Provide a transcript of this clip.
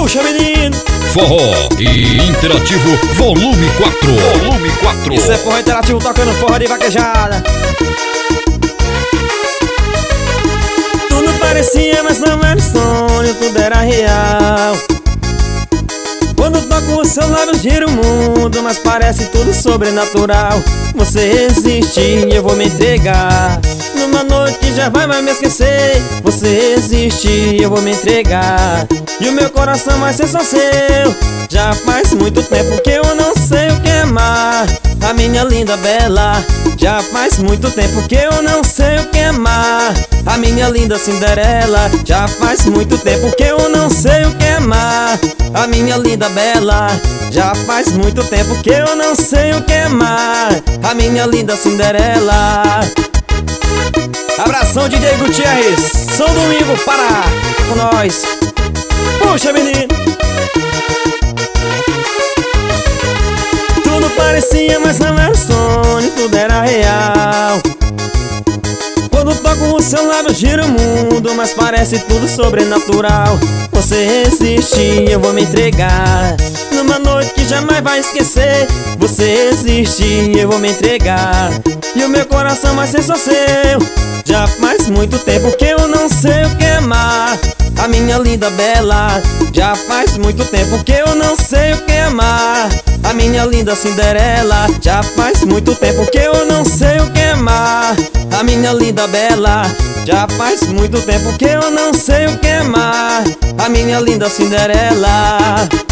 Puxa, menino! Forró e Interativo Volume 4. Volume 4. Isso é forró interativo tocando forró de vaquejada. Tudo parecia, mas não era sonho, tudo era real. Quando toco o seu lábio gira o mundo, mas parece tudo sobrenatural. Você existe e eu vou me entregar. Numa noite que já vai me esquecer. Você existe e eu vou me entregar. E o meu coração vai ser só seu. Já faz muito tempo que eu não sei o que é amar, a minha linda bela. Já faz muito tempo que eu não sei o que é amar, a minha linda Cinderela. Já faz muito tempo que eu não sei o que é amar, a minha linda bela. Já faz muito tempo que eu não sei o que é amar, a minha linda Cinderela. Abração, DJ Gutierrez, São Domingo, Pará, com nós. Puxa, menino! Tudo parecia, mas não era sonho, tudo era real. Quando toco o seu lábio gira o mundo, mas parece tudo sobrenatural. Você existe e eu vou me entregar. Numa noite que jamais vai esquecer. Você existe e eu vou me entregar. E o meu coração vai ser só seu. Já faz muito tempo que eu não sei o que é amar, a minha linda bela. Já faz muito tempo que eu não sei o que é amar, a minha linda Cinderela. Já faz muito tempo que eu não sei o que é amar, a minha linda bela. Já faz muito tempo que eu não sei o que é amar, a minha linda Cinderela.